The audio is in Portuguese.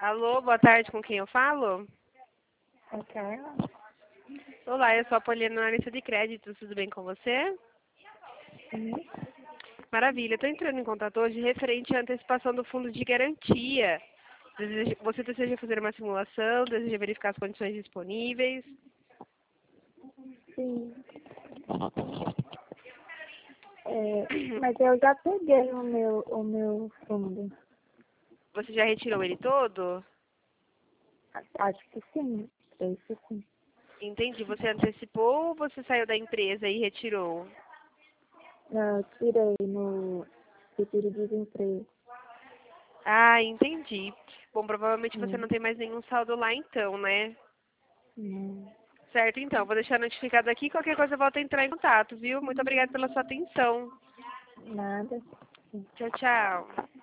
Alô, boa tarde, com quem eu falo? É Carla? Olá, eu sou a Poliana, analista de crédito, tudo bem com você? Sim. Maravilha, estou entrando em contato hoje referente à antecipação do fundo de garantia. Você deseja fazer uma simulação, deseja verificar as condições disponíveis? Sim. Mas eu já peguei o meu fundo. Você já retirou ele todo? Acho que sim. Isso sim. Entendi, você antecipou ou você saiu da empresa e retirou? Não, eu tirei no retiro de desemprego. Ah, entendi. Bom, provavelmente você não Hum. tem mais nenhum saldo lá então, né? Não. Certo, então, vou deixar notificado aqui, qualquer coisa eu volto a entrar em contato, viu? Muito obrigada pela sua atenção. Nada. Tchau, tchau.